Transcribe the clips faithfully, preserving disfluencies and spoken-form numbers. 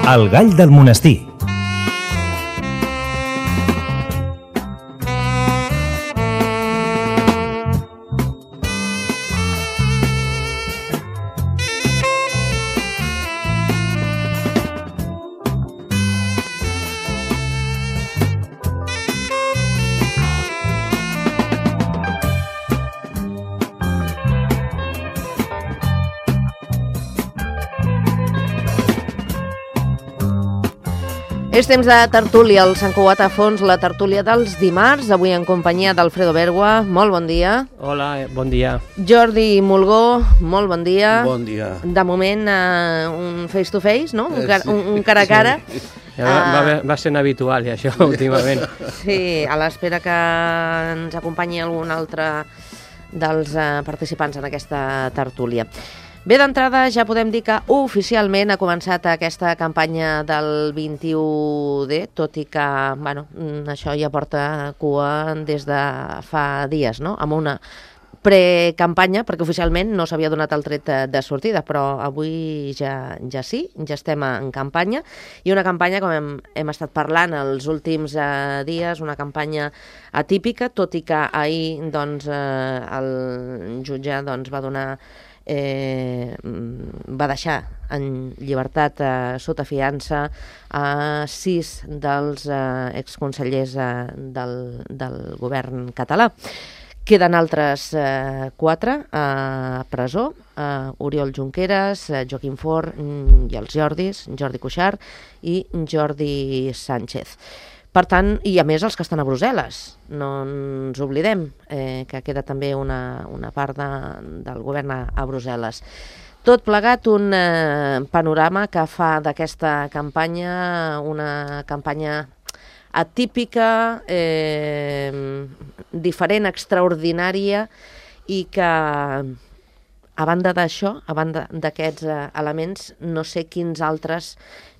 El gall del monestir. És temps de tertúlia al Sant Cugat a Fons, la tertúlia dels dimarts, avui en companyia d'Alfredo Bergua. Molt bon dia. Hola, bon dia. Jordi Mulgó, molt bon dia. Bon dia. De moment, uh, un face-to-face, no? Un, car Sí. un, un cara a cara. Sí. Ja va, va, va sent habitual, ja, això, últimament. Sí, a l'espera que ens acompanyi algun altre dels uh, participants en aquesta tertúlia. Bé, d'entrada ja podem dir que oficialment ha començat aquesta campanya del vint-i-u D, tot i que, bueno, això ja porta cua des de fa dies, no? Amb una precampanya, perquè oficialment no s'havia donat el tret de sortida, però avui ja, ja sí, ja estem en campanya, i una campanya, com hem, hem estat parlant els últims eh, dies, una campanya atípica, tot i que ahir doncs, eh, el jutge doncs, va donar Eh, va deixar en llibertat eh, sota fiança a sis dels eh, exconsellers eh, del, del govern català. Queden altres eh, quatre a presó, eh, Oriol Junqueras, eh, Joaquim Forn i els Jordis, Jordi Cuixart i Jordi Sánchez. Per tant, i a més els que estan a Brussel·les, no ens oblidem eh, que queda també una, una part de, del govern a, a Brussel·les. Tot plegat un eh, panorama que fa d'aquesta campanya una campanya atípica, eh, diferent, extraordinària, i que a banda d'això, a banda d'aquests eh, elements, no sé quins altres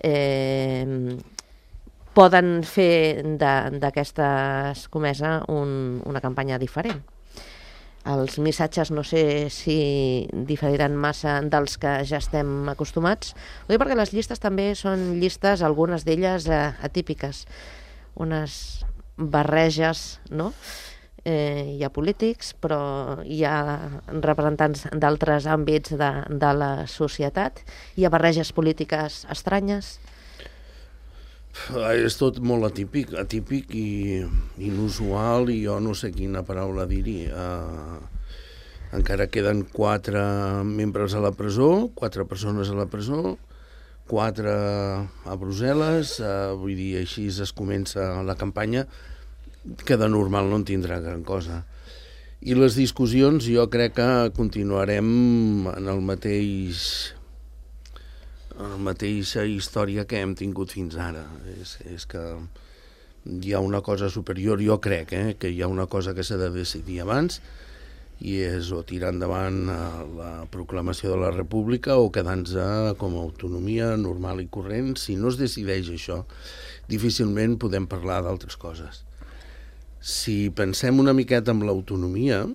eh, poden fer d'aquesta escomesa un, una campanya diferent. Els missatges no sé si diferiran massa dels que ja estem acostumats. Ho dic perquè les llistes també són llistes, algunes d'elles eh, atípiques, unes barreges, no? Eh, hi ha polítics, però hi ha representants d'altres àmbits de, de la societat, hi ha barreges polítiques estranyes. És tot molt atípic, atípic i inusual, i jo no sé quina paraula dir-hi. Uh, encara queden quatre membres a la presó, quatre persones a la presó, quatre a Brussel·les, uh, vull dir, així es comença la campanya, que de normal no en tindrà gran cosa. I les discussions jo crec que continuarem en el mateix... la mateixa història que hem tingut fins ara. És, és que hi ha una cosa superior, jo crec, eh, que hi ha una cosa que s'ha de decidir abans, i és o tirar endavant la proclamació de la República o quedar-nos com a autonomia normal i corrent. Si no es decideix això, difícilment podem parlar d'altres coses. Si pensem una miqueta en l'autonomia,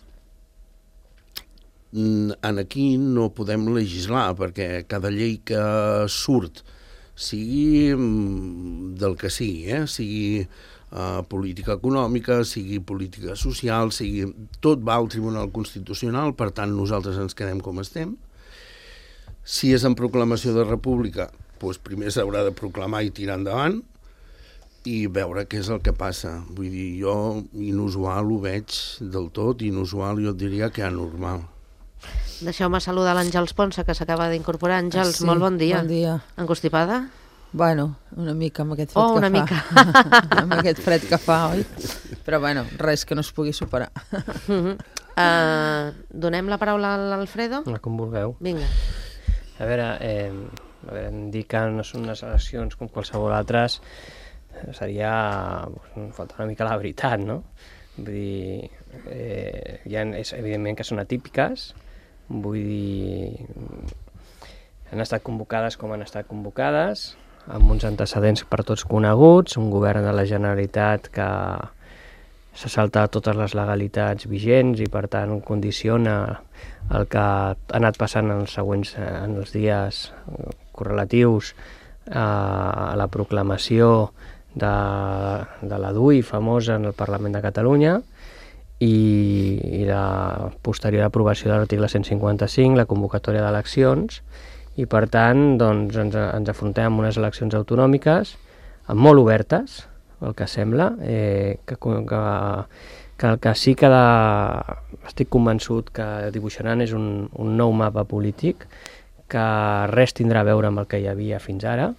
en aquí no podem legislar, perquè cada llei que surt, sigui del que sigui, eh? sigui uh, política econòmica, sigui política social, sigui... tot va al Tribunal Constitucional, per tant nosaltres ens quedem com estem. Si és en proclamació de república, doncs primer s'haurà de proclamar i tirar endavant i veure què és el que passa. Vull dir, jo inusual ho veig del tot, inusual jo et diria que anormal. Deixeu-me saludar l'Àngels Ponsa, que s'acaba d'incorporar. Àngels, sí, molt bon dia. Bon dia. Encostipada? Bueno, una mica amb aquest fred oh, que una fa. Mica. Amb aquest fred que fa, oi? Però bueno, res que no es pugui superar. Uh-huh. uh, donem la paraula a l'Alfredo? Com vulgueu. Vinga. A veure, eh, a veure, em dir que no són unes eleccions com qualsevol altres, seria pues, faltar una mica la veritat, no? Vull dir, eh, ja és evidentment que són atípiques, vull dir, han estat convocades com han estat convocades, amb uns antecedents per tots coneguts, un govern de la Generalitat que s'ha saltat totes les legalitats vigents i per tant condiciona el que ha anat passant en els següents en els dies correlatius a la proclamació de, de la D U I famosa en el Parlament de Catalunya i, i la posterior aprovació de l'article cent cinquanta-cinc, la convocatòria d'eleccions, i per tant doncs, ens, ens afrontem amb unes eleccions autonòmiques molt obertes, el que sembla, eh, que, que, que el que sí que de, estic convençut que dibuixaran és un, un nou mapa polític que res tindrà a veure amb el que hi havia fins ara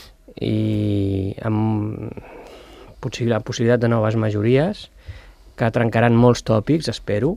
i amb la possibilitat de noves majories que trencaran molts tòpics, espero,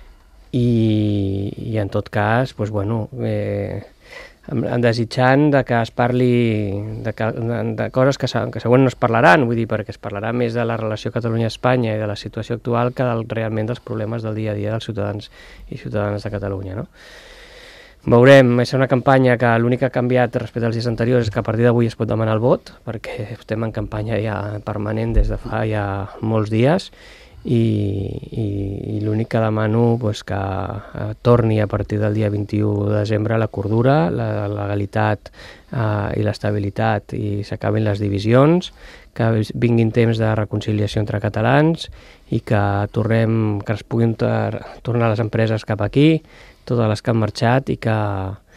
i, i en tot cas, doncs, bueno, eh, desitjant de que es parli de, que, de, de coses que, que segurament no es parlaran, vull dir, perquè es parlarà més de la relació Catalunya-Espanya i de la situació actual que del, realment dels problemes del dia a dia dels ciutadans i ciutadanes de Catalunya, no? Veurem, és una campanya que l'únic que ha canviat respecte als dies anteriors és que a partir d'avui es pot demanar el vot, perquè estem en campanya ja permanent des de fa ja molts dies, i, i, i l'únic que demano pues, que eh, torni a partir del dia vint-i-u de desembre la cordura, la legalitat eh, i l'estabilitat i s'acabin les divisions, que vinguin temps de reconciliació entre catalans i que tornem, que es puguin tornar les empreses cap aquí, totes les que han marxat i que,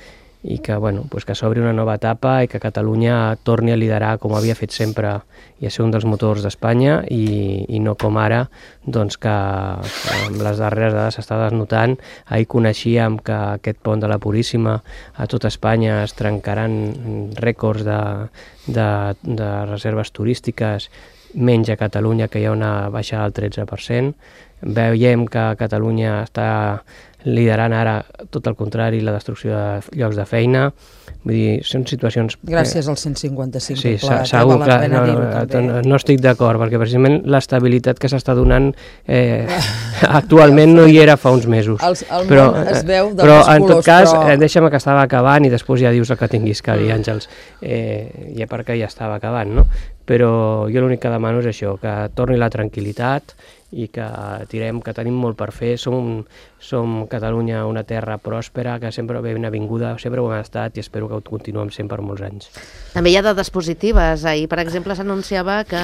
i que, bueno, pues que s'obri una nova etapa i que Catalunya torni a liderar com havia fet sempre i a ser un dels motors d'Espanya i, i no com ara, doncs que amb les darreres dades s'està desnotant. Ahir coneixíem que aquest pont de la Puríssima a tot Espanya es trencaran rècords de, de, de reserves turístiques, menys a Catalunya, que hi ha una baixada del tretze per cent. Veiem que Catalunya està liderant ara, tot el contrari, la destrucció de llocs de feina. Vull dir, són situacions... Gràcies al cent cinquanta-cinc. Sí, clar, segur que no, no, no estic d'acord, perquè precisament l'estabilitat que s'està donant eh, actualment no hi era fa uns mesos. El, el però, món es veu de però més en colors, tot cas, però... eh, deixa'm que estava acabant i després ja dius el que tinguis que dir, Àngels. Eh, ja perquè ja estava acabant, no? Però jo l'únic que demano és això, que torni la tranquil·litat i que tirem, que tenim molt per fer. Som, som Catalunya una terra pròspera, que sempre ben avinguda, sempre ho hem estat i espero que ho continuem sent per molts anys. També hi ha dades positives. Ahir, per exemple, s'anunciava que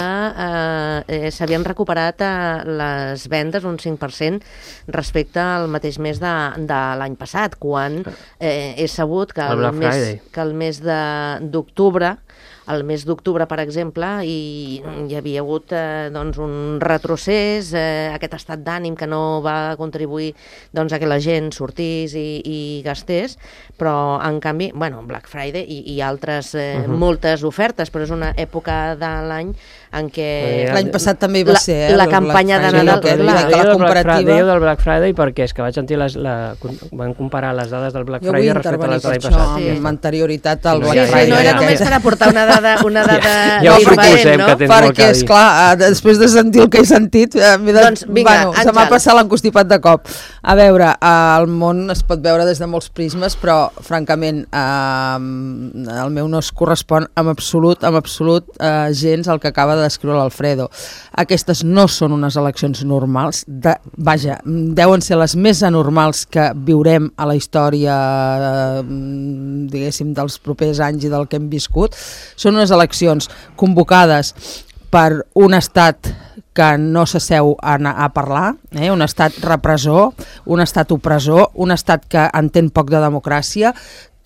eh, s'havien recuperat eh, les vendes un cinc per cent respecte al mateix mes de, de l'any passat, quan eh, és sabut que el, el mes, que el mes d'octubre el mes d'octubre, per exemple, hi, hi havia hagut eh, doncs, un retrocés, eh, aquest estat d'ànim que no va contribuir doncs, a que la gent sortís i, i gastés, però en canvi, bueno, Black Friday i, i altres, eh, uh -huh. moltes ofertes, però és una època de l'any en què... L'any passat també hi va la, ser, eh? La campanya de Nadal... Sí, la, la, la comparativa... Deia del Black Friday perquè és que vaig sentir les, la, van comparar les dades del Black Friday respecte a les de l'any passat. Sí. Amb anterioritat al no, Black sí, Friday. Sí, no era només per aportar una dada, una dada ja, ja diferent, no? Perquè, esclar, després de sentir el que he sentit, de, doncs, vinga, bueno, se m'ha passat l'encostipat de cop. A veure, el món es pot veure des de molts prismes, però, francament, eh, el meu no es correspon amb absolut, amb absolut eh, gens al que acaba de descriure l'Alfredo. Aquestes no són unes eleccions normals, de, vaja, deuen ser les més anormals que viurem a la història, eh, diguéssim, dels propers anys i del que hem viscut. Són unes eleccions convocades per un estat que no s'asseu a, a parlar, eh? Un estat repressor, un estat opressor, un estat que entén poc de democràcia, que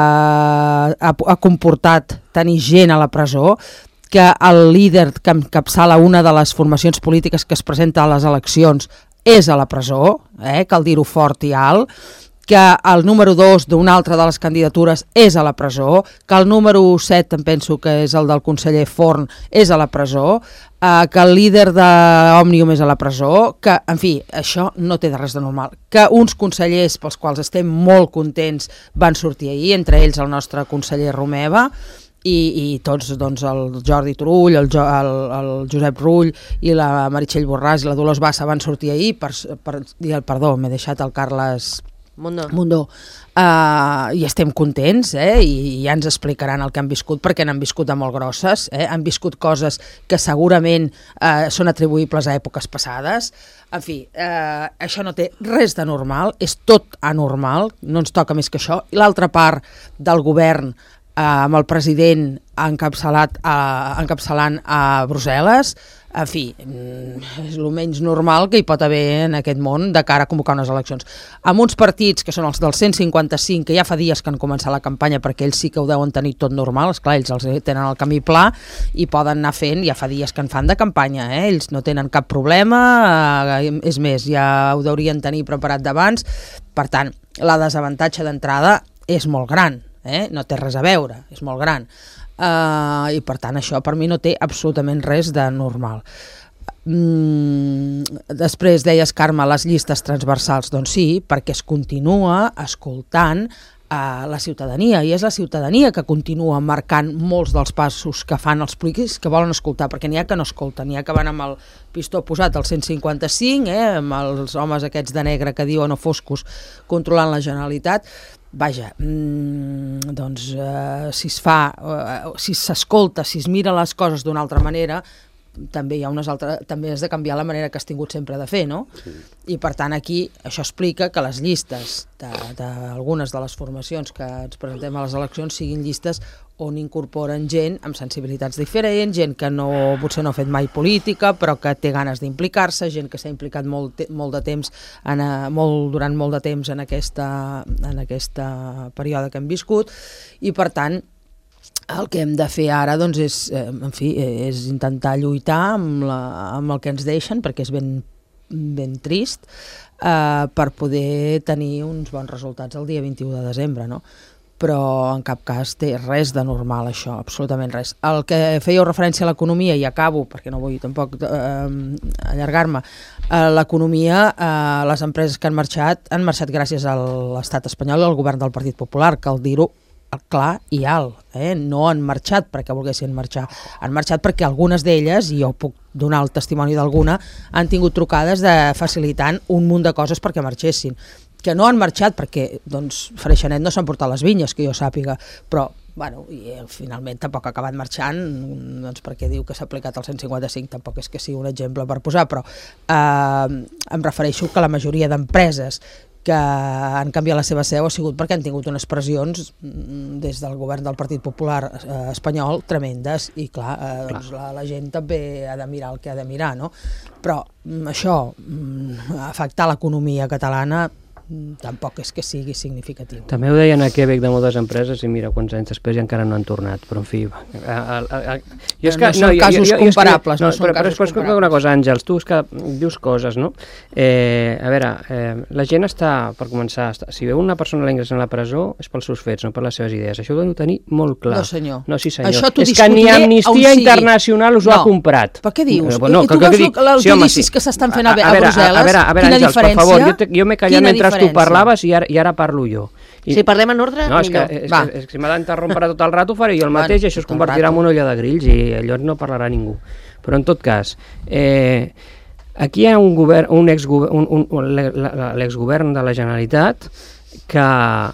ha, ha comportat tenir gent a la presó, que el líder que encapçala una de les formacions polítiques que es presenta a les eleccions és a la presó, eh? Cal dir-ho fort i alt, que el número dos d'una altra de les candidatures és a la presó, que el número set, em penso que és el del conseller Forn, és a la presó, eh, que el líder d'Òmnium és a la presó, que, en fi, això no té de res de normal. Que uns consellers pels quals estem molt contents van sortir ahir, entre ells el nostre conseller Romeva, i, i tots, doncs, el Jordi Turull, el, jo, el, el Josep Rull i la Meritxell Borràs i la Dolors Bassa van sortir ahir, per, per, per, perdó, m'he deixat el Carles... Mundo. Mundo. Uh, i estem contents, eh? I ja ens explicaran el que han viscut, perquè n'han viscut de molt grosses, eh? Han viscut coses que segurament uh, són atribuïbles a èpoques passades. En fi, uh, això no té res de normal, és tot anormal, no ens toca més que això. I l'altra part del govern amb el president encapçalat a, encapçalant a Brussel·les. En fi, és el menys normal que hi pot haver en aquest món de cara a convocar unes eleccions. Amb uns partits que són els del cent cinquanta-cinc, que ja fa dies que han començat la campanya, perquè ells sí que ho deuen tenir tot normal, esclar, ells els tenen el camí pla i poden anar fent, ja fa dies que en fan de campanya, eh? Ells no tenen cap problema, eh, és més, ja ho deurien tenir preparat d'abans. Per tant, la desavantatge d'entrada és molt gran, eh? No té res a veure, és molt gran. Uh, i per tant això per mi no té absolutament res de normal. Mm, després deies, Carme, les llistes transversals. Doncs sí, perquè es continua escoltant a la ciutadania, i és la ciutadania que continua marcant molts dels passos que fan els polítics que volen escoltar, perquè n'hi ha que no escolten, n'hi ha que van amb el pistó posat al cent cinquanta-cinc, eh, amb els homes aquests de negre que diuen o foscos controlant la Generalitat. Vaja, mmm, doncs eh, si es fa, eh, si s'escolta, si es mira les coses d'una altra manera, també hi ha unes altres, també has de canviar la manera que has tingut sempre de fer, no? Sí. I per tant aquí això explica que les llistes d'algunes de, de les formacions que ens presentem a les eleccions siguin llistes on incorporen gent amb sensibilitats diferents, gent que no, potser no ha fet mai política però que té ganes d'implicar-se, gent que s'ha implicat molt, molt de temps en, molt, durant molt de temps en aquesta, en aquesta període que hem viscut, i per tant el que hem de fer ara doncs, és, en fi, és intentar lluitar amb, la, amb el que ens deixen, perquè és ben, ben trist, eh, per poder tenir uns bons resultats el dia vint-i-u de desembre, no? Però en cap cas té res de normal això, absolutament res. El que fèieu referència a l'economia, i acabo, perquè no vull tampoc eh, allargar-me, eh, l'economia, eh, les empreses que han marxat, han marxat gràcies a l'estat espanyol i al govern del Partit Popular, cal dir-ho clar i alt, eh? No han marxat perquè volguessin marxar, han marxat perquè algunes d'elles, i jo puc donar el testimoni d'alguna, han tingut trucades de facilitant un munt de coses perquè marxessin, que no han marxat perquè, doncs, Freixenet no s'han portat les vinyes, que jo sàpiga, però, bueno, i finalment tampoc ha acabat marxant, doncs perquè diu que s'ha aplicat el cent cinquanta-cinc, tampoc és que sigui un exemple per posar, però eh, em refereixo que la majoria d'empreses que han canviat la seva seu ha sigut perquè han tingut unes pressions des del govern del Partit Popular eh, espanyol tremendes, i clar, eh, doncs la, la gent també ha de mirar el que ha de mirar, no? Però això, afectar l'economia catalana, tampoc és que sigui significatiu. També ho deien a Quebec de moltes empreses i mira quants anys després i encara no han tornat, però en fi... A, a, a, jo és que, no són no, casos jo, jo, comparables. No, no són però, casos però comparables. Una cosa, Àngels, tu és que dius coses, no? Eh, a veure, eh, la gent està, per començar, està, si veu una persona l'ingressen a la presó és pels seus fets, no per les seves idees. Això ho hem de tenir molt clar. No, senyor. No, sí, senyor. Això t'ho és que ni Amnistia sí. Internacional us no. ho ha comprat. Per què dius? Eh, no, I tu que, veus que, que, els judicis sí, que s'estan fent a, a, a Brussel·les? A veure, a veure, quina Àngels, diferència? per favor, jo, te, jo m'he callat mentre diferència? tu parlaves i ara, i ara parlo jo. I... Si parlem en ordre, no, és millor. Que, és, que, és que si m'ha d'interrompre tot el rato faré jo el mateix, bueno, i això es convertirà en una olla de grills i allò no parlarà ningú. Però en tot cas, eh, aquí hi ha un govern, un exgovern, un, un, l'exgovern de la Generalitat que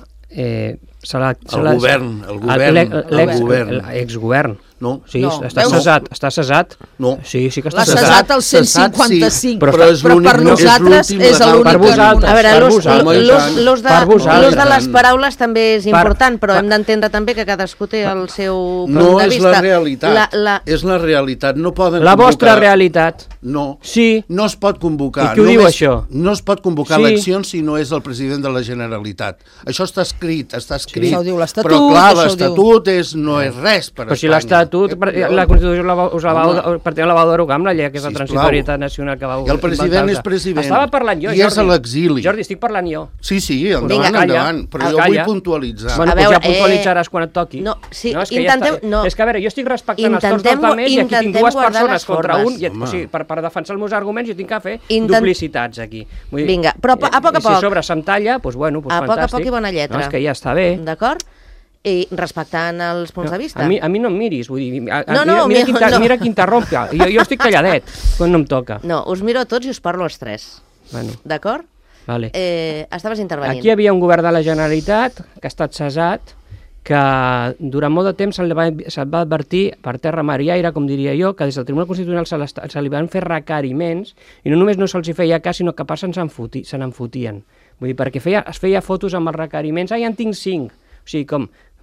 eh, se la, se el, la, govern, el govern, el govern, l'exgovern. No? Sí, no. està Veus? cessat, està cessat. No. Sí, sí que està L'ha cessat. cessat al cent cinquanta-cinc, sí, però, però, és però per nosaltres és és l'únic. Per vosaltres. A veure, per l'ús vosaltres. de, l'ús de les paraules també és important, però per, hem d'entendre també que cadascú té el seu punt no de vista. No és la realitat, la, la... és la realitat. No poden la convocar... vostra realitat. No, sí. No es pot convocar. I qui ho diu, Només, això? No es pot convocar sí. eleccions si no és el president de la Generalitat. Això està escrit, està escrit. Sí. Això ho diu l'Estatut. Però clar, l'Estatut és, no és res per però Espanya. Si l'Estatut, la Constitució la va, us la va, per la va derogar amb la llei, que és la transitorietat nacional que va... I el president és president. Estava parlant jo, I és a l'exili. Jordi, estic parlant jo. Sí, sí, endavant, Vinga, endavant. Però jo vull puntualitzar. Bueno, doncs ja puntualitzaràs quan et toqui. No, sí, no, és que intentem... Ja no. És que, a veure, jo estic respectant els torns dels altres i aquí tinc dues persones contra un, i, o sigui, per, per defensar els meus arguments jo tinc que fer Intent... duplicitats aquí. Vull dir, vinga, però a, a poc a poc. I si sobre se'm talla, doncs bueno, doncs a fantàstic. A poc a poc i bona lletra. No, és que ja està bé. D'acord? I respectant els punts no, de vista. A mi, a mi no em miris, vull dir, a, no, no, mira, mira, mi, no. mira qui interrompe, jo, jo estic calladet quan no em toca. No, us miro a tots i us parlo als tres. Bueno. D'acord? Vale. Eh, estaves intervenint. Aquí hi havia un govern de la Generalitat que ha estat cessat, que durant molt de temps se'l va, se va advertir per terra, mar i aire, com diria jo, que des del Tribunal Constitucional se, se li van fer requeriments i no només no se'ls feia cas, sinó que a part se'n foti, se n'enfotien. Vull dir, perquè feia, es feia fotos amb els requeriments, ah, ja en tinc cinc. O sigui, com...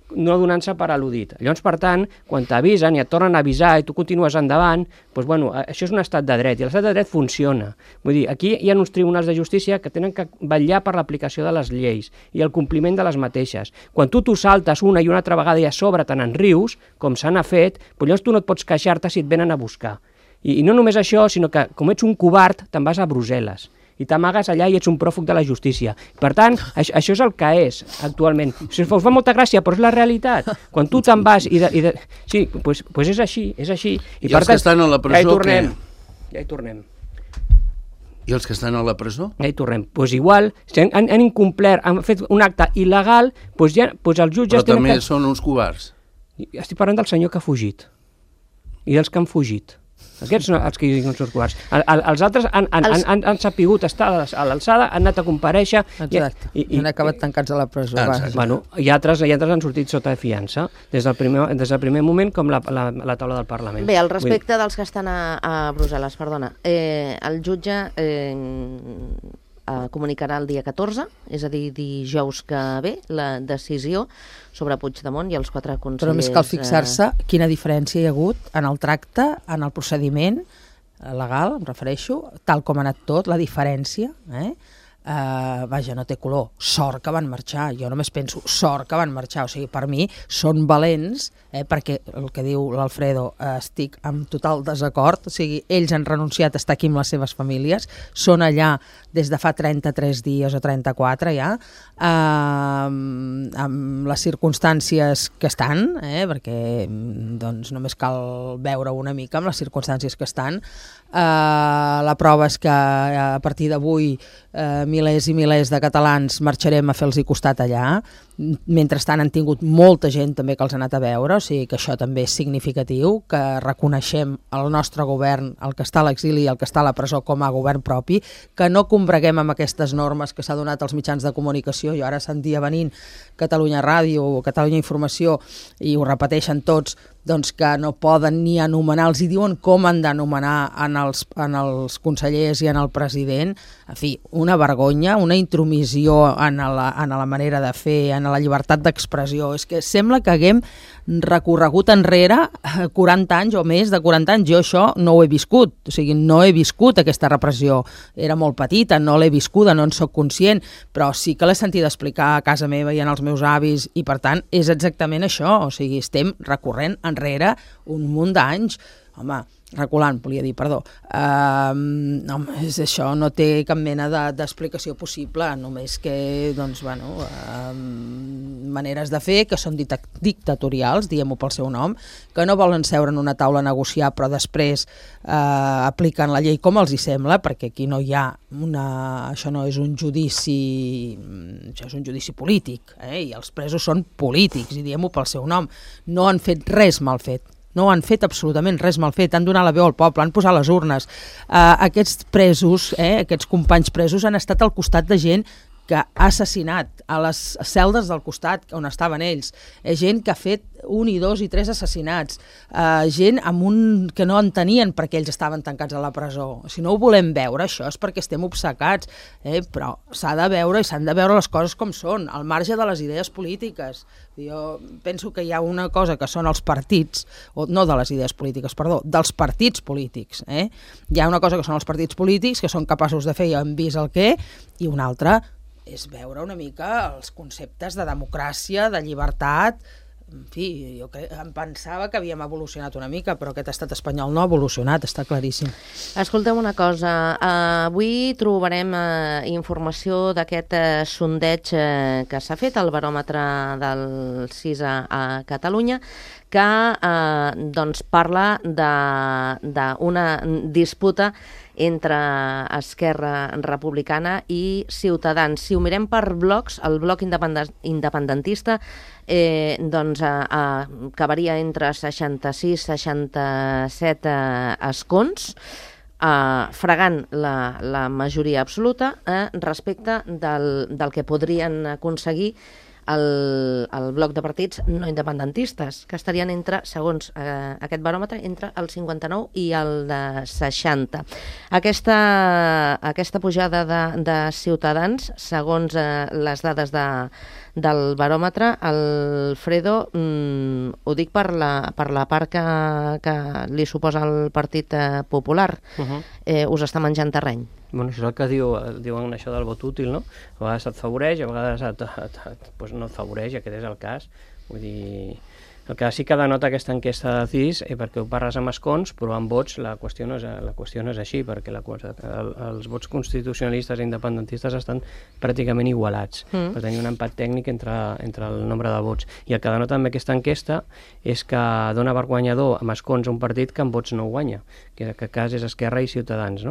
no donant-se per al·ludit. Llavors, per tant, quan t'avisen i et tornen a avisar i tu continues endavant, doncs, bueno, això és un estat de dret, i l'estat de dret funciona. Vull dir, aquí hi ha uns tribunals de justícia que tenen que vetllar per l'aplicació de les lleis i el compliment de les mateixes. Quan tu t'ho saltes una i una altra vegada i a sobre te n'enrius, com se n'ha fet, doncs llavors tu no et pots queixar-te si et venen a buscar. I, I no només això, sinó que com ets un covard, te'n vas a Brussel·les i t'amagues allà i ets un pròfug de la justícia. Per tant, això, això és el que és actualment. Si us fa molta gràcia, però és la realitat. Quan tu te'n vas i... De, i de... Sí, doncs pues, pues és així, és així. I, I per els tant, que estan a la presó, ja hi tornem, què? Ja hi tornem. I els que estan a la presó? Ja hi tornem. Doncs pues igual, si han, han incomplert, han fet un acte il·legal, doncs ja, pues els jutges... Però també que... són uns covards. Estic parlant del senyor que ha fugit i dels que han fugit. Aquests són els que diuen els covards. El, el, els altres han, han, els... han, han sapigut estar a l'alçada, han anat a comparèixer... Exacte, i, i, han acabat tancats a la presó. Ah, bueno, i, altres, I altres han sortit sota de fiança, des del primer, des del primer moment, com la, la, la taula del Parlament. Bé, al respecte Vull... dels que estan a, a Brussel·les, perdona, eh, el jutge... Eh, Uh, comunicarà el dia catorze, és a dir, dijous que ve, la decisió sobre Puigdemont i els quatre consellers... Però més cal fixar-se uh... quina diferència hi ha hagut en el tracte, en el procediment legal, em refereixo, tal com ha anat tot, la diferència, eh? Uh, vaja, no té color, sort que van marxar, jo només penso, sort que van marxar, o sigui, per mi són valents, eh, perquè el que diu l'Alfredo, eh, estic en total desacord, o sigui, ells han renunciat a estar aquí amb les seves famílies, són allà des de fa trenta-tres dies o trenta-quatre ja, eh, amb les circumstàncies que estan, eh, perquè doncs només cal veure una mica amb les circumstàncies que estan. Uh, la prova és que a partir d'avui uh, milers i milers de catalans marxarem a fer-los costat allà. Mentrestant han tingut molta gent també que els ha anat a veure, o sigui que això també és significatiu, que reconeixem el nostre govern, el que està a l'exili i el que està a la presó com a govern propi, que no combreguem amb aquestes normes que s'ha donat als mitjans de comunicació. Jo ara sentia venint Catalunya Ràdio o Catalunya Informació i ho repeteixen tots, doncs que no poden ni anomenar, els hi diuen com han d'anomenar en els, en els consellers i en el president. En fi, una vergonya, una intromissió en la, en la manera de fer, en la llibertat d'expressió. És que sembla que haguem recorregut enrere quaranta anys o més de quaranta anys. Jo això no ho he viscut, o sigui, no he viscut aquesta repressió. Era molt petita, no l'he viscuda, no en soc conscient, però sí que l'he sentit explicar a casa meva i en els meus avis, i per tant és exactament això, o sigui, estem recorrent enrere un munt d'anys. Home, reculant, volia dir, perdó. Uh, no, és això, no té cap mena de, d'explicació possible, només que, doncs, bueno, uh, maneres de fer que són dictatorials, diguem-ho pel seu nom, que no volen seure en una taula a negociar, però després uh, apliquen la llei com els hi sembla, perquè aquí no hi ha una... Això no és un judici... Això és un judici polític, eh? I els presos són polítics, i diguem-ho pel seu nom. No han fet res mal fet. No han fet absolutament res mal fet, han donat la veu al poble, han posat les urnes. Uh, aquests presos, eh, aquests companys presos han estat al costat de gent que ha assassinat a les celdes del costat on estaven ells, eh, gent que ha fet un i dos i tres assassinats, eh, gent amb un que no entenien perquè ells estaven tancats a la presó. Si no ho volem veure, això és perquè estem obcecats, eh, però s'ha de veure i s'han de veure les coses com són, al marge de les idees polítiques. Jo penso que hi ha una cosa que són els partits, o no de les idees polítiques, perdó, dels partits polítics. Eh? Hi ha una cosa que són els partits polítics, que són capaços de fer, ja hem vist el què, i una altra és veure una mica els conceptes de democràcia, de llibertat. En fi, jo cre... em pensava que havíem evolucionat una mica, però aquest estat espanyol no ha evolucionat, està claríssim. Escolteu una cosa, uh, avui trobarem uh, informació d'aquest uh, sondeig uh, que s'ha fet, el baròmetre del CISA a Catalunya, que uh, doncs parla d'una disputa entre Esquerra Republicana i Ciutadans. Si ho mirem per blocs, el bloc independentista eh, doncs, eh, eh, acabaria entre seixanta-sis i seixanta-set eh, escons, eh, fregant la, la majoria absoluta eh, respecte del, del que podrien aconseguir el, el bloc de partits no independentistes, que estarien entre, segons eh, aquest baròmetre, entre el cinquanta-nou i el de seixanta. Aquesta, aquesta pujada de, de Ciutadans, segons eh, les dades de, del baròmetre, Alfredo, mm, ho dic per la, per la part que, que li suposa el Partit eh, Popular, uh-huh. eh, us està menjant terreny. Bueno, això és el que diu, diuen això del vot útil, no? A vegades et favoreix, a vegades et, et, et, pues no et favoreix, aquest és el cas. Vull dir, el que sí que denota aquesta enquesta de C I S, eh, perquè ho parles amb escons, però amb vots la qüestió no és, la qüestió no és així, perquè la, el, els vots constitucionalistes i independentistes estan pràcticament igualats, mm. per tenir un empat tècnic entre, entre el nombre de vots. I el que denota amb aquesta enquesta és que dona per guanyador amb escons un partit que amb vots no guanya, que en aquest cas és Esquerra i Ciutadans, no?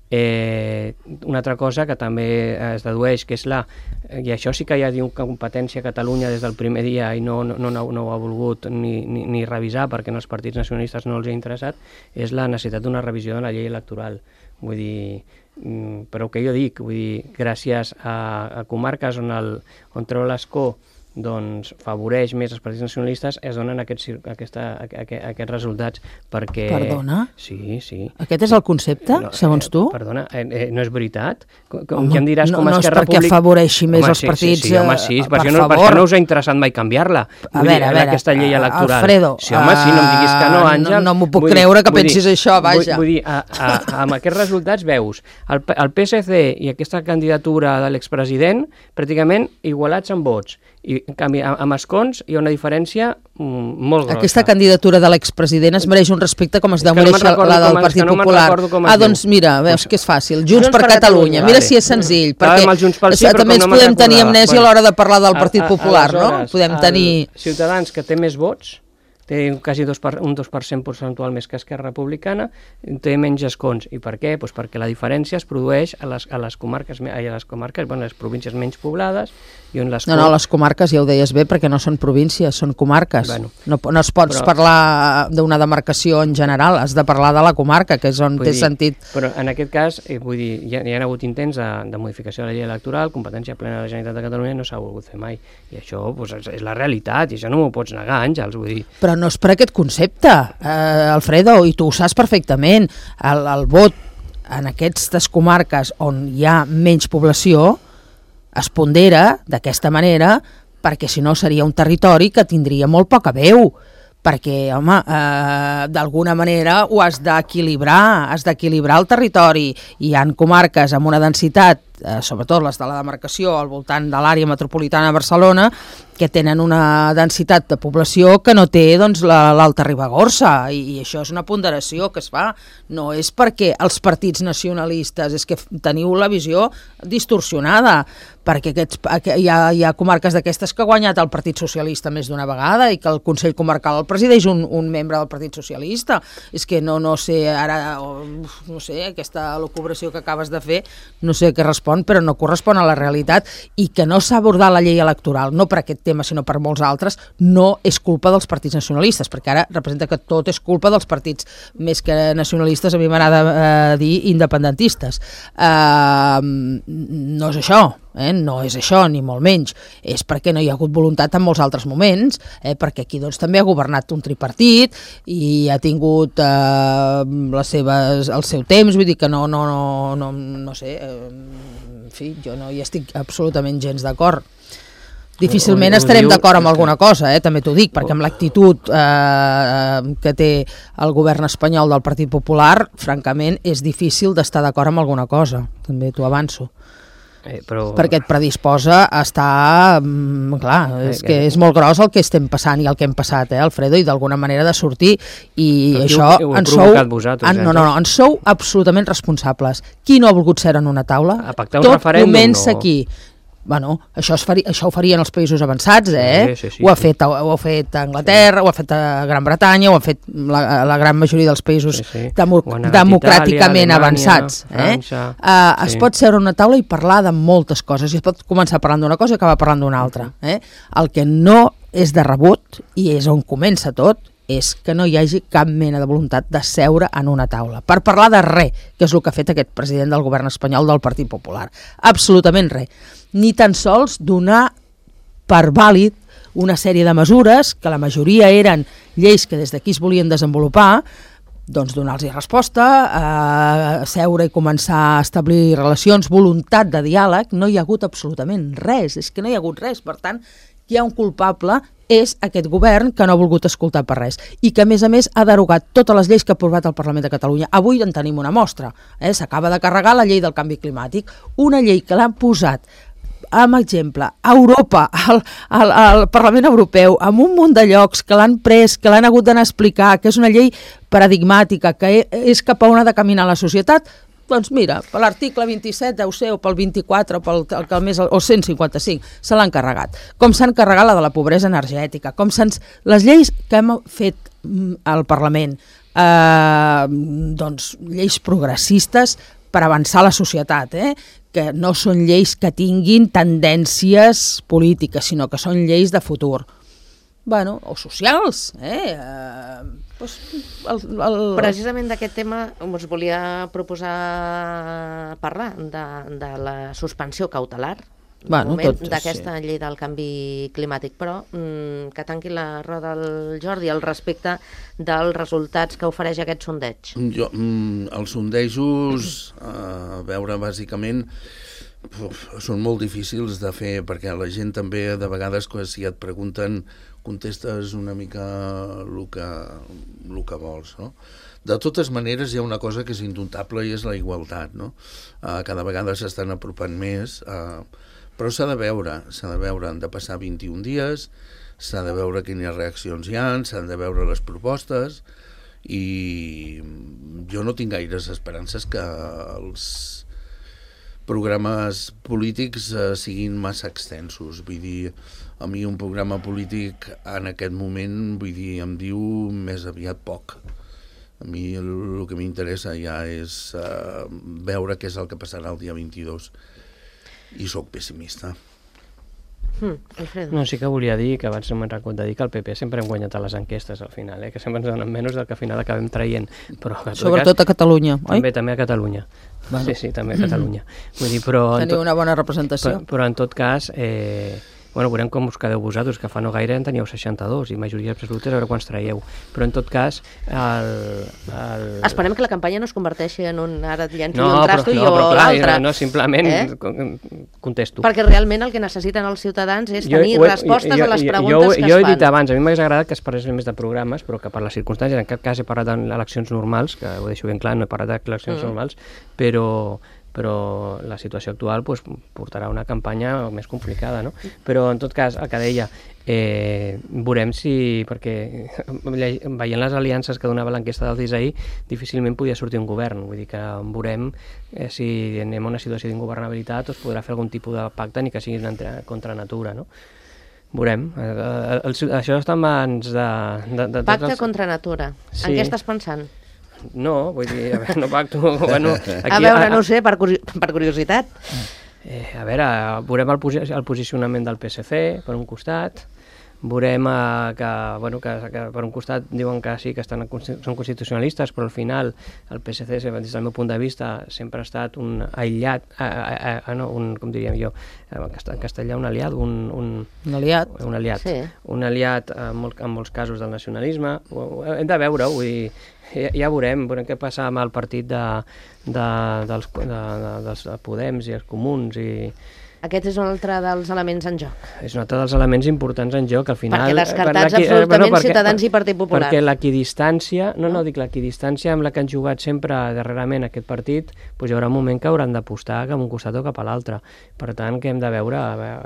Eh, una altra cosa que també es dedueix, que és la, i això sí que ja diu competència a Catalunya des del primer dia i no, no, no, no ho ha volgut ni, ni, ni revisar perquè als partits nacionalistes no els ha interessat, és la necessitat d'una revisió de la llei electoral. Vull dir, però el que jo dic, vull dir, gràcies a, a comarques on, el, on treu l'escó doncs favoreix més els partits nacionalistes, es donen aquests, aquesta, aquest, aquests resultats, perquè... Perdona? Sí, sí. Aquest és el concepte, no, segons tu? Eh, perdona, eh, eh, no és veritat? Com, home, ja em diràs no, com no Esquerra Republicana... No és perquè afavoreixi més home, els partits, sí, sí, sí, home, sí, eh, per, per no, favor. Per això no us ha interessat mai canviar-la. A veure, dir, a veure, aquesta llei electoral. Alfredo... Sí, home, sí, no em diguis que no, Àngel. No, no m'ho puc creure que pensis dir, això, vaja. Vull, vull dir, a, a, a, amb aquests resultats veus el, el P S C i aquesta candidatura de l'expresident pràcticament igualats en vots. I en canvi, amb escons hi ha una diferència mm, molt grossa. Aquesta candidatura de l'expresident es mereix un respecte com es deu no mereixer la del Partit no Popular. Ah, doncs mira, veus que és fàcil. Junts, Junts per, per Catalunya. Catalunya. Mira vale. Si és senzill. Perquè sí, també ens no podem tenir amnèsia bueno, a l'hora de parlar del Partit a, a, Popular, no? Podem tenir... Ciutadans, que té més vots, té quasi dos per, un dos per cent percentual més que Esquerra Republicana, té menys escons. I per què? Pues perquè la diferència es produeix a les, a les comarques, a les comarques, bueno, les províncies menys poblades, i on les... No, no, les comarques ja ho deies bé, perquè no són províncies, són comarques. Bueno, no, no es pots però, parlar d'una demarcació en general, has de parlar de la comarca, que és on té dir, sentit. Però en aquest cas, eh, vull dir, hi ha, hi ha hagut intents de, de modificació de la llei electoral, competència plena de la Generalitat de Catalunya, no s'ha volgut fer mai. I això pues, és, és la realitat, i això no m'ho pots negar, Àngels, vull dir... Però no és per aquest concepte, eh, Alfredo, i tu ho saps perfectament. El, el vot en aquestes comarques on hi ha menys població es pondera d'aquesta manera perquè si no seria un territori que tindria molt poca veu, perquè, home, eh, d'alguna manera ho has d'equilibrar, has d'equilibrar el territori. Hi ha comarques amb una densitat, eh, sobretot les de la demarcació al voltant de l'àrea metropolitana de Barcelona, que tenen una densitat de població que no té doncs, l'Alta Ribagorça, i, i això és una ponderació que es fa. No és perquè els partits nacionalistes, és que teniu la visió distorsionada, perquè aquests, hi, ha, hi ha comarques d'aquestes que ha guanyat el Partit Socialista més d'una vegada i que el Consell Comarcal el presideix un, un membre del Partit Socialista. És que no, no sé, ara, no sé, aquesta elucubració que acabes de fer, no sé què respon, però no correspon a la realitat, i que no s'ha abordat la llei electoral, no per aquest tema, sinó per molts altres, no és culpa dels partits nacionalistes, perquè ara representa que tot és culpa dels partits més que nacionalistes, a mi m'agrada eh, dir independentistes. Eh, no és això, eh? No és això, ni molt menys. És perquè no hi ha hagut voluntat en molts altres moments, eh? Perquè aquí doncs, també ha governat un tripartit i ha tingut eh, les seves, el seu temps, vull dir que no, no, no, no, no sé, eh, en fi, jo no hi estic absolutament gens d'acord. Difícilment estarem d'acord amb alguna cosa, eh? També t'ho dic, perquè amb l'actitud eh, que té el govern espanyol del Partit Popular, francament, és difícil d'estar d'acord amb alguna cosa, també t'ho avanço. Eh, però... perquè et predisposa a estar... Mm, clar, és eh, que és molt gros el que estem passant i el que hem passat, eh, Alfredo, i d'alguna manera de sortir, i però això ho, ho en, sou, en, no, no, no, en sou absolutament responsables. Qui no ha volgut ser en una taula? A pactar un tot referèndum, comença no. Aquí. Bueno, això, es faria, això ho farien els països avançats, eh? Sí, sí, sí, ho, ha fet, ho ha fet Anglaterra, sí. Ho ha fet a Gran Bretanya, ho ha fet la, la gran majoria dels països sí, sí. Demo, democràticament Itàlia, avançats. Alemanya, eh? França, uh, sí. Es pot seure a una taula i parlar de moltes coses, i es pot començar parlant d'una cosa i acabar parlant d'una altra. Eh? El que no és de rebut, i és on comença tot, és que no hi hagi cap mena de voluntat de seure en una taula per parlar de res, que és el que ha fet aquest president del govern espanyol del Partit Popular. Absolutament res. Ni tan sols donar per vàlid una sèrie de mesures, que la majoria eren lleis que des d'aquí es volien desenvolupar, doncs donar-los resposta, eh, seure i començar a establir relacions, voluntat de diàleg. No hi ha hagut absolutament res, és que no hi ha hagut res. Per tant, hi ha un culpable, és aquest govern que no ha volgut escoltar per res i que a més a més ha derogat totes les lleis que ha aprovat el Parlament de Catalunya. Avui en tenim una mostra, eh? S'acaba de carregar la llei del canvi climàtic, una llei que l'han posat amb exemple a Europa, al, al, al Parlament Europeu, amb un munt de llocs que l'han pres, que l'han hagut d'anar a explicar, que és una llei paradigmàtica, que és cap a on ha de caminar la societat. Doncs mira, per l'article vint-i-set deu ser, o pel vint-i-quatre, o pel el, el més, o cent cinquanta-cinc, se l'han carregat. Com s'han carregat la de la pobresa energètica, com s'han... Les lleis que hem fet al Parlament, eh, doncs lleis progressistes per avançar la societat, eh? Que no són lleis que tinguin tendències polítiques, sinó que són lleis de futur. Bueno, o socials, eh? Uh, doncs el, el... Precisament d'aquest tema us volia proposar parlar de, de la suspensió cautelar bueno, d'aquesta sí. llei del canvi climàtic, però mm, que tanqui la roda el Jordi al respecte dels resultats que ofereix aquest sondeig. Jo, mm, els sondejos, a veure, bàsicament, uf, són molt difícils de fer, perquè la gent també, de vegades, si et pregunten, contestes una mica el que, el que vols, no? De totes maneres, hi ha una cosa que és indubtable i és la igualtat, no? Uh, cada vegada s'estan apropant més, uh, però s'ha de veure, s'ha de veure, han de passar vint-i-un dies, s'ha de veure quines reaccions hi ha, s'han de veure les propostes, i jo no tinc gaires esperances que els programes polítics eh, siguin massa extensos. Vull dir, a mi un programa polític en aquest moment, vull dir, em diu més aviat poc. A mi el, el que m'interessa ja és eh, veure què és el que passarà el dia vint-i-dos. I sóc pessimista. Mm, Alfredo. No, sí que volia dir, que abans no me'n recordo de dir, que el P P sempre hem guanyat a les enquestes al final, eh? Que sempre ens donen menys del que al final acabem traient. Però, sobretot cas, a Catalunya, oi? També, també a Catalunya. Bueno. Sí, sí, també a Catalunya. Vull dir, però... Teniu una bona representació. Però, però en tot cas... Eh, bueno, veurem com us quedeu vosaltres, que fa no gaire en teníeu seixanta-dos i majoria absoluta, a veure quants traieu. Però en tot cas... El, el... Esperem que la campanya no es converteixi en un ara et llenço no, un trasto però, i no, jo l'altre. No, no, simplement eh? contesto. Perquè realment el que necessiten els ciutadans és tenir jo, respostes jo, a les jo, preguntes jo, que jo es fan. Jo he dit abans, a mi m'hagués agradat que es parlés més de programes, però que per les circumstàncies, en cap cas he parlat d'eleccions normals, que ho deixo ben clar, no he parlat d'eleccions mm. normals, però... però la situació actual pues, portarà una campanya més complicada, no? Però en tot cas, el que deia, eh, veurem si, perquè veient les aliances que donava l'enquesta del D I S ahir, difícilment podia sortir un govern, vull dir que veurem eh, si anem a una situació d'ingovernabilitat o es podrà fer algun tipus de pacte ni que sigui contra natura, no? Veurem. Eh, el, el, això està en mans de... de, de Pacte els... contra natura. Sí. En què estàs pensant? No, vull dir, a veure, no pacto... Bueno, aquí, a veure, no sé, per, curi per curiositat. Eh, a veure, veurem el, posi el posicionament del P S C, per un costat, veurem eh, que, bueno, que, que per un costat diuen que sí, que estan, són constitucionalistes, però al final el P S C, des del meu punt de vista, sempre ha estat un aïllat, eh, eh, eh, no, un, com diríem jo, en castellà un aliat, un... Un, un aliat. Un aliat, sí. Un aliat en, molt, en molts casos del nacionalisme. Hem de veure-ho, vull dir, ja, ja veurem, veurem què passa amb el partit de, de, dels, de, de, dels Podems i els Comuns i... Aquest és un altre dels elements en joc. És un altre dels elements importants en joc, al final... Perquè descartats absolutament bueno, perquè, Ciutadans i Partit Popular. Perquè l'equidistància, no, no, dic l'equidistància amb la que han jugat sempre darrerament aquest partit, doncs hi haurà un moment que hauran d'apostar cap a un costat o cap a l'altre. Per tant, que hem de veure...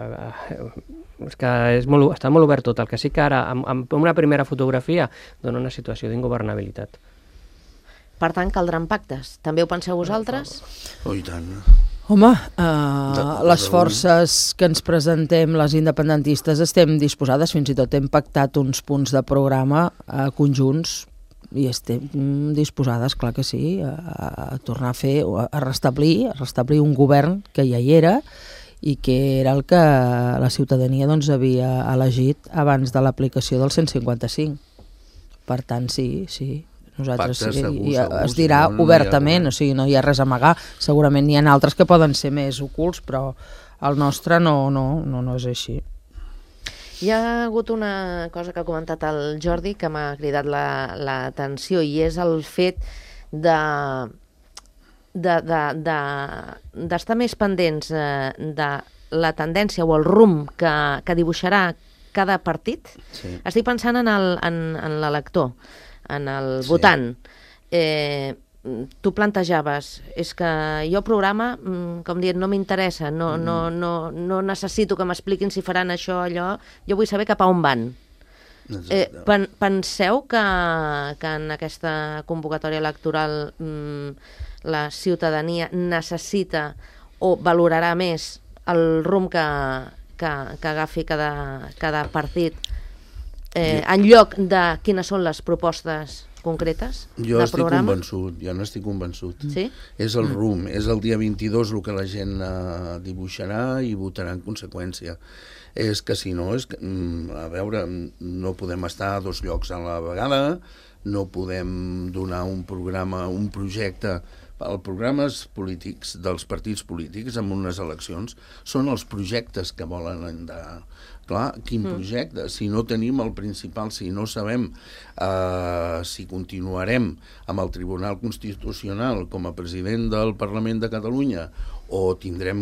És que és molt, està molt obert tot. El que sí que ara, amb, amb una primera fotografia, dona una situació d'ingovernabilitat. Per tant, caldran pactes. També ho penseu vosaltres? Oh, i tant. Home, uh, les forces que ens presentem, les independentistes, estem disposades, fins i tot hem pactat uns punts de programa uh, conjunts i estem disposades, clar que sí, a, a tornar a fer, a restablir, a restablir un govern que ja hi era i que era el que la ciutadania doncs, havia elegit abans de l'aplicació del cent cinquanta-cinc. Per tant, sí, sí. Nosaltres Pacte, sí, segur, i segur, es dirà si no, no obertament, o sigui, no hi ha res a amagar. Segurament n'hi ha altres que poden ser més ocults, però el nostre no, no, no, no és així. Hi ha hagut una cosa que ha comentat el Jordi que m'ha cridat l'atenció i és el fet de d'estar de, de, de, més pendents eh, de la tendència o el rumb que, que dibuixarà cada partit. Sí. Estic pensant en l'elector, en el sí. votant. Eh, tu plantejaves, és que jo programa, com dient, no m'interessa, no, mm. no, no, no necessito que m'expliquin si faran això o allò, jo vull saber cap a on van. Eh, pen, penseu que, que en aquesta convocatòria electoral mm, la ciutadania necessita o valorarà més el rumb que, que, que agafi cada, cada partit eh, en lloc de quines són les propostes concretes jo de estic programa? Convençut, jo no estic convençut. Sí? És el rumb, és el dia vint-i-dos el que la gent eh, dibuixarà i votarà en conseqüència. És que si no, és que, a veure, no podem estar a dos llocs a la vegada, no podem donar un programa, un projecte. Els programes polítics dels partits polítics en unes eleccions són els projectes que volen endegar. Clar, quin mm. projecte? Si no tenim el principal, si no sabem eh, si continuarem amb el Tribunal Constitucional com a president del Parlament de Catalunya o tindrem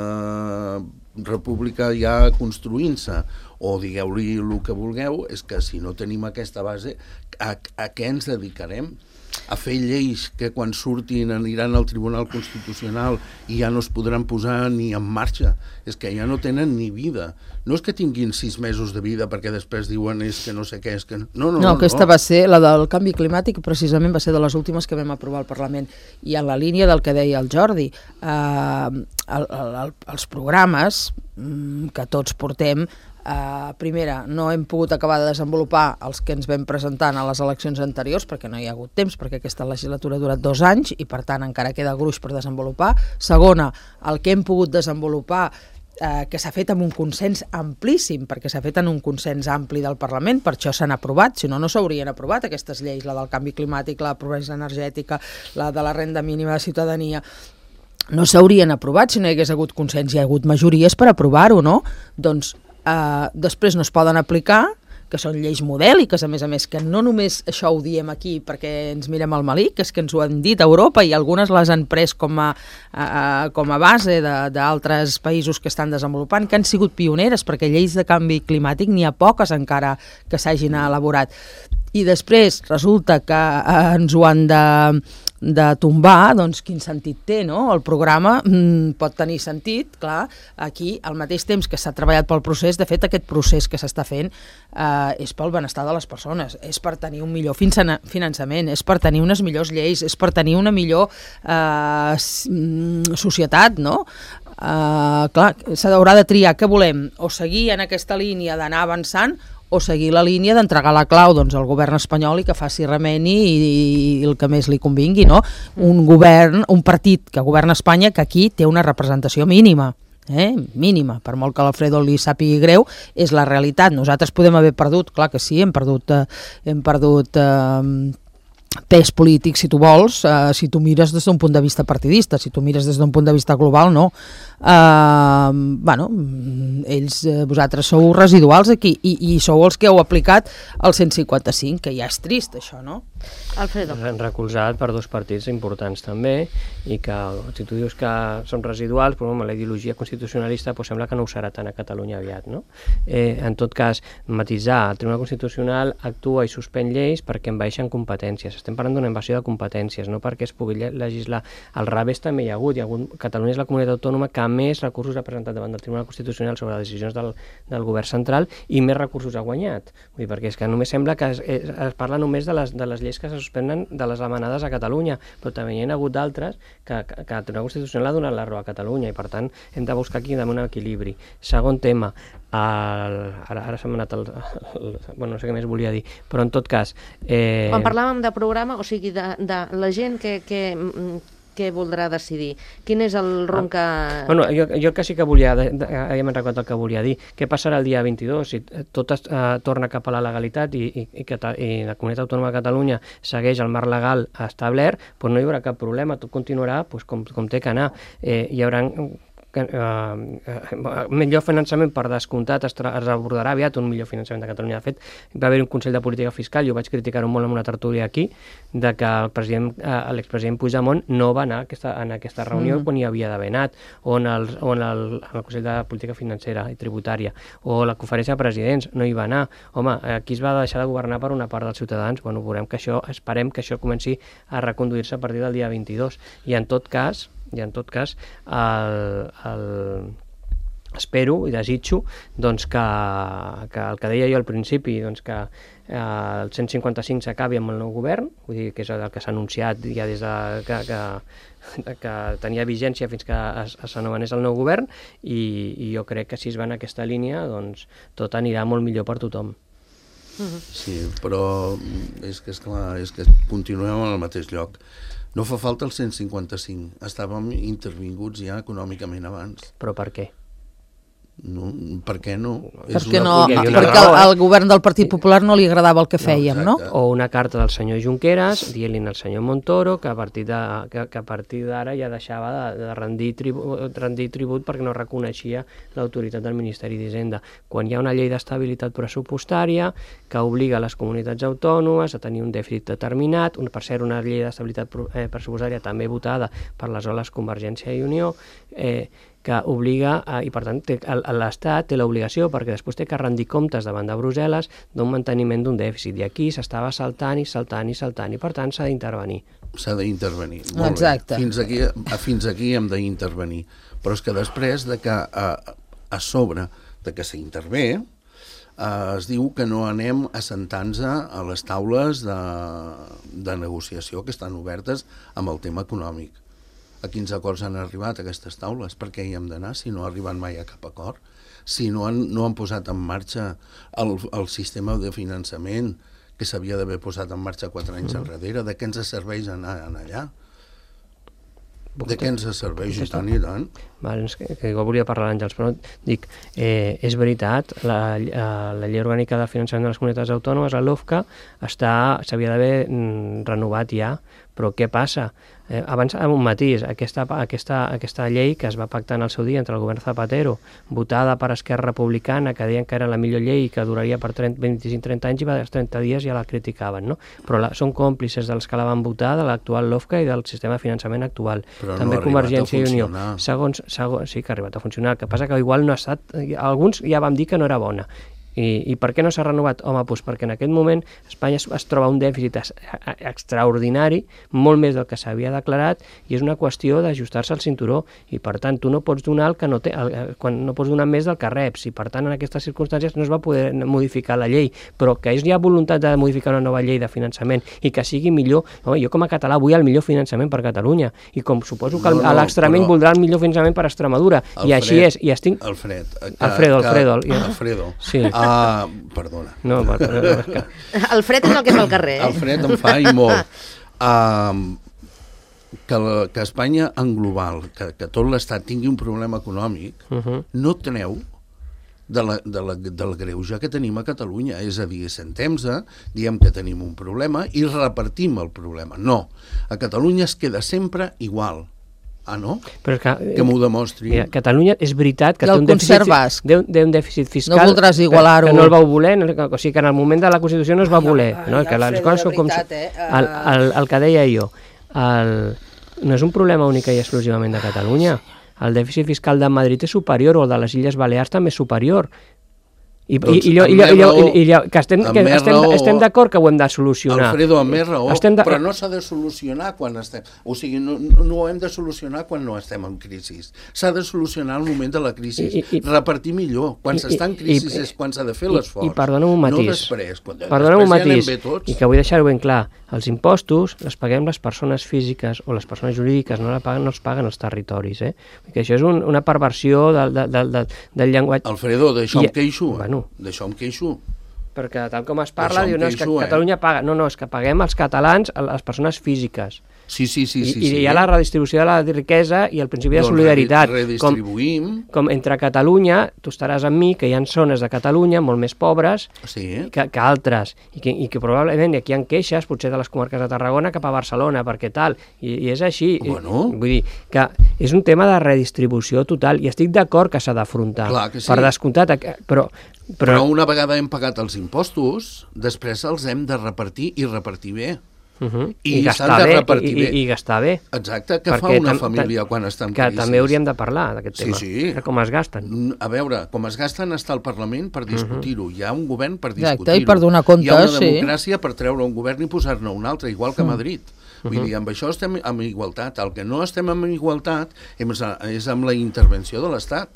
una república ja construint-se o digueu-li el que vulgueu, és que si no tenim aquesta base, a, a què ens dedicarem? A fer lleis que quan surtin aniran al Tribunal Constitucional i ja no es podran posar ni en marxa. És que ja no tenen ni vida. No és que tinguin sis mesos de vida perquè després diuen és que no sé què, és que... No, no, no, no aquesta no. va ser, la del canvi climàtic, precisament va ser de les últimes que vam aprovar al Parlament. I en la línia del que deia el Jordi, eh, el, el, el, els programes que tots portem, Uh, primera, no hem pogut acabar de desenvolupar els que ens vam presentar a les eleccions anteriors perquè no hi ha hagut temps, perquè aquesta legislatura ha durat dos anys i per tant encara queda gruix per desenvolupar. Segona, el que hem pogut desenvolupar uh, que s'ha fet amb un consens amplíssim, perquè s'ha fet en un consens ampli del Parlament, per això s'han aprovat, si no, no s'haurien aprovat aquestes lleis, la del canvi climàtic, la de pobresa energètica, la de la renda mínima de ciutadania. No s'haurien aprovat si no hi hagués hagut consens, hi ha hagut majories per aprovar-ho, no? Doncs Uh, després no es poden aplicar, que són lleis modèliques, a més a més, que no només això ho diem aquí perquè ens mirem al malic, és que ens ho han dit a Europa i algunes les han pres com a, uh, com a base d'altres països que estan desenvolupant, que han sigut pioneres, perquè lleis de canvi climàtic n'hi ha poques encara que s'hagin elaborat. I després resulta que uh, ens ho han de... de tombar, doncs quin sentit té, no? El programa mm, pot tenir sentit, clar, aquí al mateix temps que s'ha treballat pel procés, de fet aquest procés que s'està fent eh, és pel benestar de les persones, és per tenir un millor finançament, és per tenir unes millors lleis, és per tenir una millor eh, societat, no? Eh, clar, s'haurà de triar què volem, o seguir en aquesta línia d'anar avançant o seguir la línia d'entregar la clau doncs, al govern espanyol i que faci remeni i, i el que més li convingui, no? Un govern, un partit que governa Espanya que aquí té una representació mínima, eh? mínima, per molt que l'Alfredo li sàpigui greu, és la realitat. Nosaltres podem haver perdut, clar que sí, hem perdut, eh, hem perdut eh, pes polític, si tu vols, eh, si tu mires des d'un punt de vista partidista, si tu mires des d'un punt de vista global, no. Eh, bueno, ells, eh, vosaltres sou residuals aquí i, i sou els que heu aplicat el cent cinquanta-cinc, que ja és trist, això, no? Alfredo. Han recolzat per dos partits importants també i que, si tu dius que són residuals, però la ideologia constitucionalista pues, sembla que no ho serà tant a Catalunya aviat, no? Eh, en tot cas, matisar, el Tribunal Constitucional actua i suspèn lleis perquè envaeixen competències. Estem parlant d'una invasió de competències, no perquè es pugui legislar. Al revés també hi ha hagut, hi ha hagut Catalunya és la comunitat autònoma que més recursos ha presentat davant del Tribunal Constitucional sobre les decisions del, del govern central i més recursos ha guanyat. Vull dir, perquè és que només sembla que es, es, es parla només de les, de les lleis que se suspenen de les demanades a Catalunya, però també hi ha hagut d'altres que, que, que el Tribunal Constitucional ha donat la raó a Catalunya i per tant hem de buscar aquí un equilibri. Segon tema, el, ara, ara s'ha anat el, el, bueno, no sé què més volia dir, però en tot cas... Eh... Quan parlàvem de programa, o sigui, de, de la gent que... que què voldrà decidir? Quin és el rumb que... Ah. Bueno, jo, jo que sí que volia, de, de, ja m'he recordat el que volia dir. Què passarà el dia vint-i-dos? Si tot es, eh, torna cap a la legalitat i, i, i, que, i la Comunitat Autònoma de Catalunya segueix el marc legal establert, doncs no hi haurà cap problema, tot continuarà doncs, com, com té que anar. Eh, hi haurà que, eh, eh, millor finançament per descomptat es, es abordarà aviat un millor finançament de Catalunya. De fet, va haver un Consell de Política Fiscal, jo vaig criticar-ho molt en una tertúlia aquí, de que el president, eh, l'expresident Puigdemont no va anar a aquesta, en aquesta reunió mm. quan hi havia d'haver anat, on, el, on el, el Consell de Política Financera i Tributària, o la conferència de presidents, no hi va anar. Home, aquí es va deixar de governar per una part dels ciutadans, bueno, veurem que això, esperem que això comenci a reconduir-se a partir del dia vint-i-dos, i en tot cas, i en tot cas, el, el, espero i desitjo doncs, que, que el que deia jo al principi, doncs, que eh, el cent cinquanta-cinc s'acabi amb el nou govern, vull dir que és el que s'ha anunciat ja des de que, que, que tenia vigència fins que s'anomenés el nou govern, i, i jo crec que si es va en aquesta línia, doncs tot anirà molt millor per tothom. Sí, però és que, esclar, és que continuem en el mateix lloc. No fa falta el cent cinquanta-cinc. Estàvem intervinguts ja econòmicament abans. Però per què? No, per què no? Perquè, no, perquè raó, eh? Al govern del Partit Popular no li agradava el que fèiem, no? no? O una carta del senyor Junqueras dient-li al senyor Montoro que a partir de, que, que a partir d'ara ja deixava de, de rendir, tribut, rendir tribut perquè no reconeixia l'autoritat del Ministeri d'Hisenda. Quan hi ha una llei d'estabilitat pressupostària que obliga les comunitats autònomes a tenir un dèficit determinat, un, per cert, una llei d'estabilitat eh, pressupostària també votada per les oles Convergència i Unió, eh, que obliga, a, i per tant l'Estat té l'obligació, perquè després té que rendir comptes davant de Brussel·les d'un manteniment d'un dèficit, i aquí s'estava saltant i saltant i saltant, i per tant s'ha d'intervenir. S'ha d'intervenir, Exacte. Fins aquí, fins aquí hem d'intervenir, però és que després de que a, a sobre de que s'intervé, eh, es diu que no anem assentant-nos a les taules de, de negociació que estan obertes amb el tema econòmic. A quins acords han arribat aquestes taules? Per què hi hem d'anar si no arriben mai a cap acord? Si no han, no han posat en marxa el, el sistema de finançament que s'havia d'haver posat en marxa quatre anys enrere, de què ens serveix anar, anar allà? De què ens serveix i tant i tant? Val, és que, que igual volia parlar l'Àngels, però dic, eh, és veritat, la, la llei orgànica de finançament de les comunitats autònomes, la LOFCA, s'havia d'haver mm, renovat ja, però què passa? Eh, abans, amb un matís, aquesta, aquesta, aquesta llei que es va pactar en el seu dia entre el govern Zapatero, votada per Esquerra Republicana, que deien que era la millor llei i que duraria per vint-i-cinc trenta anys, i va als trenta dies ja la criticaven, no? Però la, són còmplices dels que la van votar, de l'actual LOFCA i del sistema de finançament actual. Però també no ha Convergència i Unió. Segons, segons, sí que ha arribat a funcionar, el que passa que igual no ha estat, alguns ja vam dir que no era bona. I, i per què no s'ha renovat? Home, doncs perquè en aquest moment Espanya es, es troba un dèficit es, a, extraordinari, molt més del que s'havia declarat, i és una qüestió d'ajustar-se al cinturó, i per tant tu no pots donar el que no té, el, quan no pots donar més del que reps, i per tant en aquestes circumstàncies no es va poder modificar la llei, però que és ja voluntat de modificar una nova llei de finançament i que sigui millor. Home, jo com a català vull el millor finançament per Catalunya, i com suposo que no, no, l'extremeny però... voldrà el millor finançament per Extremadura, Alfred, i així és. I estic... Alfred, que, Alfredo, Alfredo. Que, Alfredo. Sí. Uh, perdona. No, no, no, que... El fred és el que és al carrer. Eh? El fred em fa i molt. Uh, que, la, que Espanya en global, que, que tot l'Estat tingui un problema econòmic, uh -huh. no treu de la, de la, del greuge que tenim a Catalunya. És a dir, sentem-se, diem que tenim un problema i repartim el problema. No, a Catalunya es queda sempre igual. Ah, no? Però que, que m'ho demostri. Mira, Catalunya és veritat que té un, dèficit, té un dèficit fiscal no voldràs igualar-ho. Que, que no el vau voler, o sigui que en el moment de la Constitució no es va voler. Ai, no? Que les coses són com... Eh? El, el, el que deia jo, el, no és un problema únic i exclusivament de Catalunya. El dèficit fiscal de Madrid és superior, o el de les Illes Balears també és superior. I, doncs, i, i, i, i, i, i, que estem, que estem, raó, estem d'acord que ho hem de solucionar. Alfredo, amb més raó, de... però no s'ha de solucionar quan estem... O sigui, no, no ho hem de solucionar quan no estem en crisi. S'ha de solucionar al moment de la crisi. I, i, Repartir millor. Quan s'està en crisi és quan s'ha de fer l'esforç. I, i perdona'm un matís. No després. Quan, perdona'm un matís. Ja I que vull deixar-ho ben clar. Els impostos els paguem les persones físiques o les persones jurídiques, no, la paguen, no els paguen els territoris. Eh? Que això és un, una perversió del, del, del, del llenguatge. Alfredo, d'això em queixo. Bueno, d'això em queixo. Perquè tal com es parla, diu, no, és que Catalunya paga. No, no, és que paguem els catalans, les persones físiques. Sí, sí, sí. I, sí, i sí. hi ha la redistribució de la riquesa i el principi de doncs solidaritat. Redistribuïm. Com, com entre Catalunya, tu estaràs amb mi, que hi ha zones de Catalunya molt més pobres sí. que, que altres, i que, i que probablement aquí hi ha queixes, potser de les comarques de Tarragona cap a Barcelona, perquè tal, i, i és així. Bueno. Vull dir que és un tema de redistribució total, i estic d'acord que s'ha d'afrontar. Clar que sí. Per descomptat, però... Però... però una vegada hem pagat els impostos, després els hem de repartir i repartir bé. Uh -huh. I, I gastar bé, i, i, i gastar bé. Exacte, que fa una família quan està en crisi. Que també hauríem de parlar d'aquest tema, sí, sí. de com es gasten. A veure, com es gasten està al Parlament per discutir-ho, uh -huh. hi ha un govern per discutir-ho. Exacte, i per donar comptes, hi ha una sí. democràcia per treure un govern i posar-ne un altre, igual que a Madrid. Vull uh -huh. dir, amb això estem en igualtat. El que no estem en igualtat és amb la intervenció de l'Estat.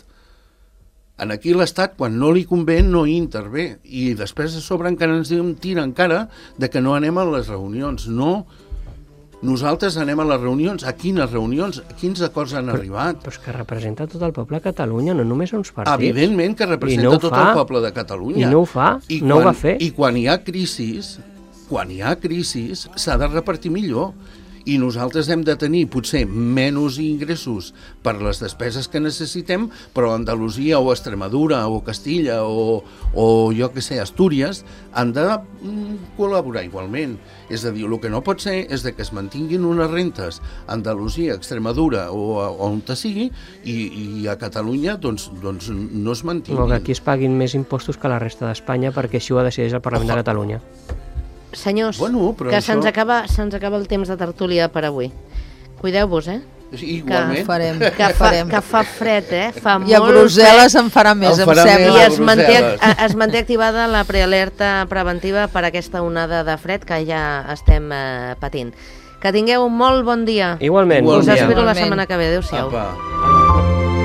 En aquí l'Estat, quan no li convé, no hi intervé. I després a sobre encara ens tira encara de que no anem a les reunions. No, nosaltres anem a les reunions. A quines reunions? A quins acords han però, arribat? Però és que representa tot el poble de Catalunya, no només uns partits. Evidentment que representa no tot fa, el poble de Catalunya. I no ho fa, I no quan, ho va fer. I quan hi ha crisis, quan hi ha crisis, s'ha de repartir millor. I nosaltres hem de tenir potser menys ingressos per les despeses que necessitem, però Andalusia o Extremadura o Castilla o, o jo que sé, Astúries han de mm, col·laborar igualment. És a dir, el que no pot ser és de que es mantinguin unes rentes a Andalusia, Extremadura o, o on te sigui i, i a Catalunya doncs, doncs no es mantinguin. O que aquí es paguin més impostos que la resta d'Espanya perquè així ho decideix el Parlament oh. de Catalunya. Senyors, bueno, que això... se'ns acaba, se'ns acaba el temps de tertúlia per avui. Cuideu-vos, eh? Igualment. Que farem, que, fa, farem. que fa fred, eh? Fa I a Brussel·les en farà més, em farà sembla. I es manté, es manté activada la prealerta preventiva per aquesta onada de fred que ja estem eh, patint. Que tingueu un molt bon dia. Igualment. Us bon dia. espero la Igualment. setmana que ve. Adéu-siau. Apa.